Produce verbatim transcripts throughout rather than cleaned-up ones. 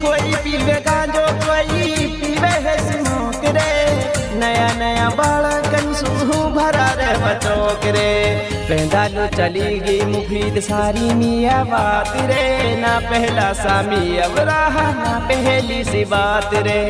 कोई पीवे गांजो कोई पीवे है स्मोक रे, नया नया बालकन सुहू भरा रे बचोक रे। पेंदालू चली गई मुफीद सारी मिया बात रे, ना पहला सामी अब रहा ना पहली सी बात रे।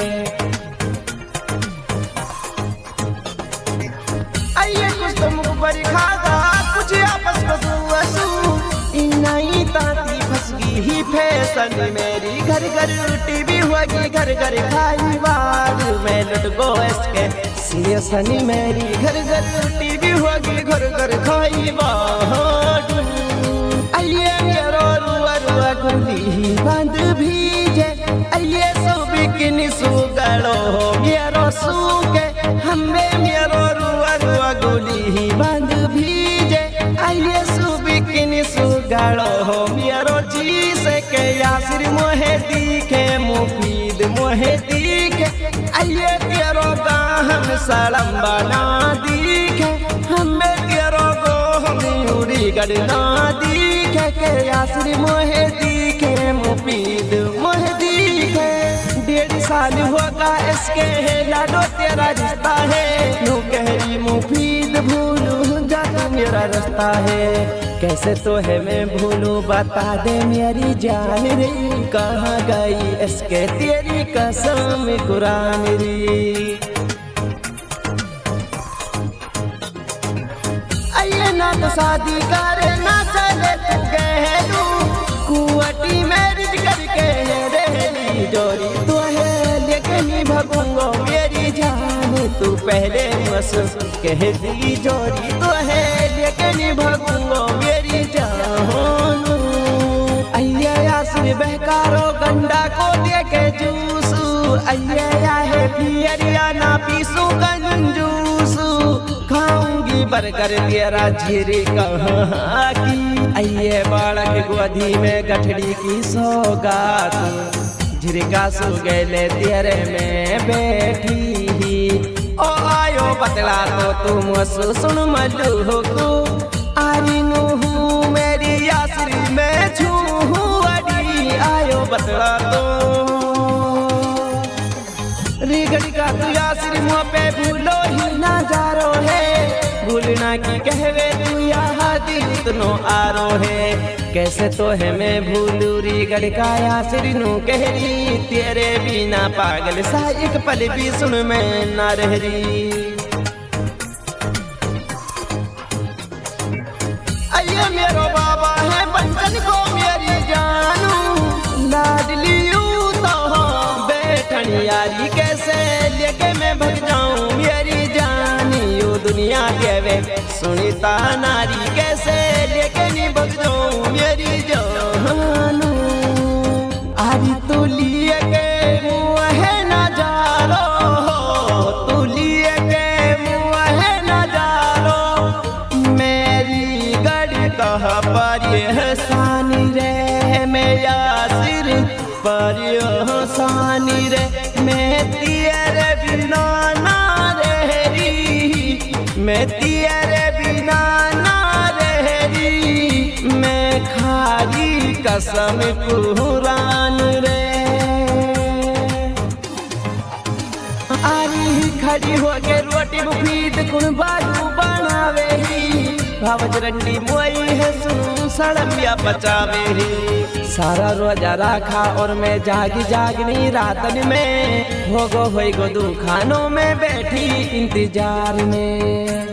आइए कुछ तो मुख पर खागा कुछ आपस बसू नई ताती फसगी ही फैशन मेरी, घर घर टीवी होगी घर घर खाई बार में लुट गो इसके सीएसनी मेरी, घर घर टीवी होगी घर घर खाई बार। आइए मेरो रुआ रुआ गुली बंद भीजे, आइए सो बिकनी सुगड़ो मेरो सूके, हमें मेरो रुआ रुआ गुली बंद भीजे, आइए सो बिकनी सुगड़ो मेरो जी से के यासिर मोहे दिखे मुफीद मोहे दिखे, आइए तेरो गाहम सड़म बना दिखे, हमें तेरो गो हम उड़ी गड़ना दिखे के यासिर मोहे दिखे मुफीद मोहे दिखे। डेढ़ साल होगा इसके लाडो तेरा रिश्ता है, नू कहरी मुफीद भूलू जा तू मेरा रास्ता है, कैसे तो है मैं भूलू बता दे मेरी जान रे, कहाँ गई इसके तेरी कसम कुरान रे। आइए ना तो शादी करे ना चले तू गहलू, कुआटी मैरिज करके रहली जोरी तो है, लेकिन भगूंगो मेरी जान तू पहले बस कह दी जोरी तो है, लेकिन भगूंगो मेरी जान। आइए यासिर बहकारो गंडा को दे के जूसू, आइए है पियरिया ना पीसू कंजूसू, खाऊंगी बर्गर तेरा झीरी कहाँ की, आइए बालक गोदी में गठड़ी की सौगात, झिरका सो गले तेरे में बैठी ही, ओ आयो बतला तो तुम सुन मलू को, आरी नू मेरी यासिर में छू अड़ी, आयो बतला तो रिगड़ी का तू यासिर मुँह पे भूलो ही ना जारो है, भूलना की कहवे तू यहाँ दिल इतनो आरो है, कैसे तो है मैं भूलू रिगड़ का यासिर नू कहरी, तेरे बिना पागल सा एक पल भी सुन मैं ना रहरी। आइए मेरो बाबा है बंचन को मेरी जानू, लाडली तो बैठन यारी कैसे लेके मैं भग जाऊं मेरी जानी, यू दुनिया देवे सुनीता नारी कैसे लेके नहीं भग जाऊं मेरी जानू। आरी तू लिए के मुँह है ना जारो, तू लिए के मुँह है ना जारो, मेरी गड़ी कहा पर यह सानी रे, मैं यासिर पर यह सानी रे, मैं तेरे बिना ना रहरी, मैं तेरे बिना ना रहरी, मैं खारी कसम कुरान रे। आरी खड़ी हो के रोटी मुफीद कुण बाजू बनावे ही, भावज रंडी मोई है सुन सड़मिया बचावे ही, सारा रोजा रखा और मैं जागी जागनी रातन में, हो गो हो गो दुखानों में बैठी इंतजार में।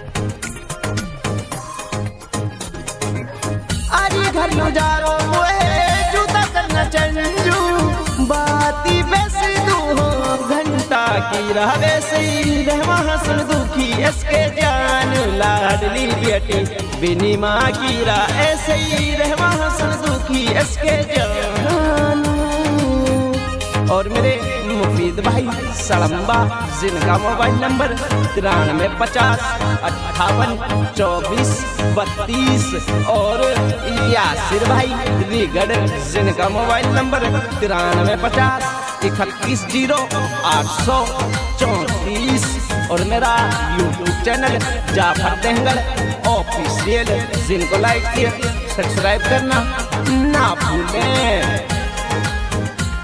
आरी घर लो जारो मोहे जूता करना चंजू, बाती बेसी दू हो घंटा की रहवे सही, रहवा हसन दुखी इसके जान, लाडली बेटी बिनी माँ की रा ऐसे ही रहवा हसन दुखी इसके जान। और मेरे मुफीद भाई सड़म्बा जिनका मोबाइल नंबर तिरानवे पचास अट्ठावन चौबीस बत्तीस, और यासिर भाई रिगड़ जिनका मोबाइल नंबर तिरानवे पचास इकतीस जीरो आठ सौ चौंतीस, और मेरा यूट्यूब चैनल जाफर देंगल ऑफिशियल, जिनको लाइक किया सब्सक्राइब करना ना भूलें।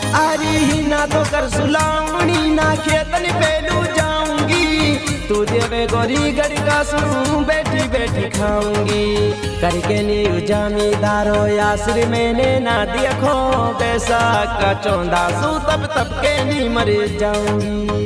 अरे ना तो कर सुलावनी ना खेतन पेलू जाऊंगी तू देवे गोरी गड़ी का सुनूं बैठी बैठी खाऊंगी करके नी जमींदारो यासरी मैंने ना देखो पैसा का चौंदा सू तब तब के नी मर जाऊंगी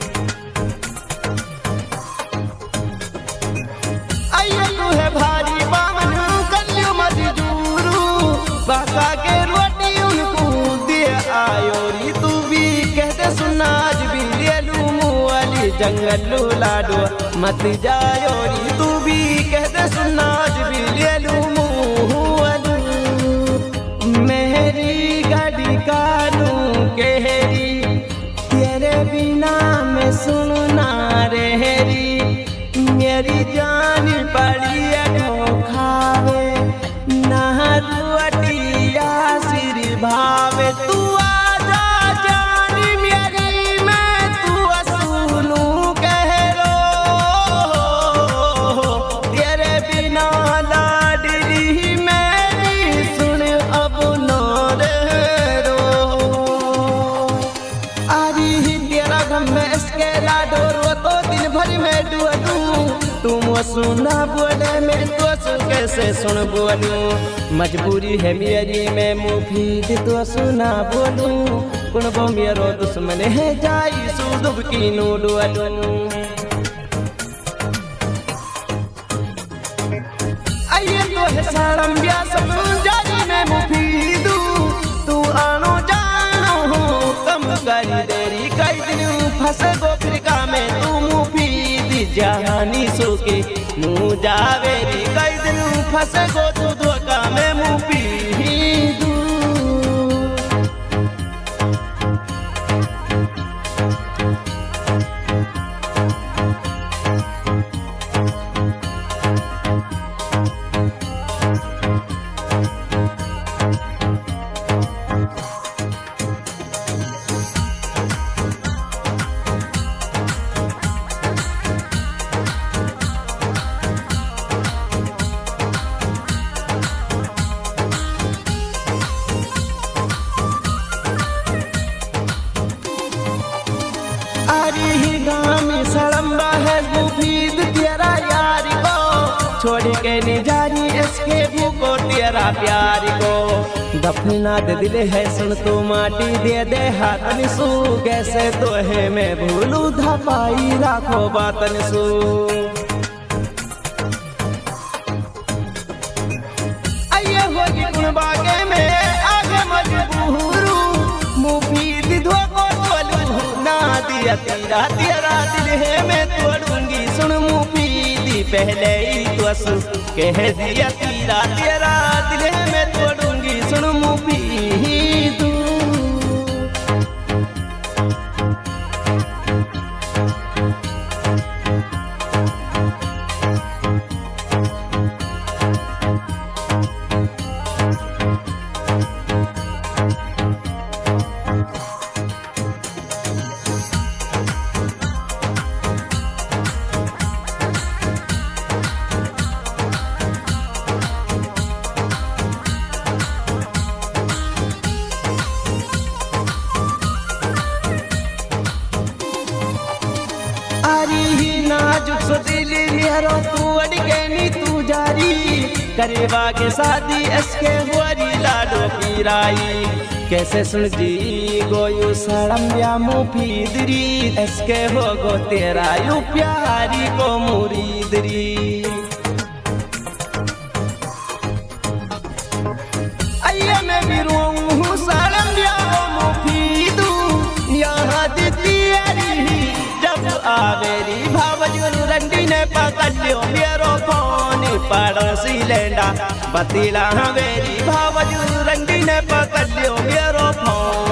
आइए तू है भारी बामन कलियो मजदूरू बाका के रोटी उनको दे आयो री तू भी कहते सुना आज भी ले लू मुआली जंगल लाडो मत जायो री तू भी कहते सुना आज भी ले लू मुआली मेरी गाड़ी कालू कहरी तेरे बिना मैं सुनना रहरी मेरी जान पड़ी खावे नहरुअटिया सिर भावे तू आजा जानी मेरी मैं तू सुनू कह रो तेरे बिना लाडली मेरी सुन अब न रो आरी तेरा गम में इसके लाडो रो तो दिन भर में डूबू तुम सुना बोले मैं तो सुन कैसे सुन बोलूं मजबूरी है मेरी मैं मुफीद तो सुना बोलूं कुण बो मेरो दुश्मन है जाई सुदुब की नो डोलूं आइए तो है सारम ब्या सब जारी मैं मुफीदू तू आनो जानो कम करी देरी कई दिन फंस गो फिर का में तू मुफीद जहानी सोके मुँह जावेरी कई दिन फंस गो तू धोखा में मुँह पीदू सड़म्बा है मुफीद तेरा यार को छोड़ के नहीं जानी इसके भूखो तेरा प्यार को दफना दे दिल है सुन तो माटी दे दे हाथन सू कैसे तो है मैं भूलू धपाई राखो बातन सू आइए होगी गुण बागे में आगे मजबूरू मुफीद धोखो बोलू ना दिया तेरा तेरा दिल है मैं तोड़ूंगी सुन मुफीदी पहले ही तो सु कह दिया तेरा तेरा दिल है मैं तोड़ूंगी सुन मुफीदू नाजुक सो दिल लिहरो तू अड़के नी तू जारी करीबा के शादी इसके हुआरी लाडो पीराई कैसे सुन जी गोयू सड़म या मुफीदरी इसके हो गो तेरा यू प्यारी को मुरीदरी आइए मैं भी रोऊं सड़म या मुफीदू यहाँ दी तेरी जब आवेरी रंडी ने पकड़ लियो मेरो फोन पड़ोसी लेंडा बतीला हवेरी भावजू रंडी ने पकड़ लियो मेरो फोन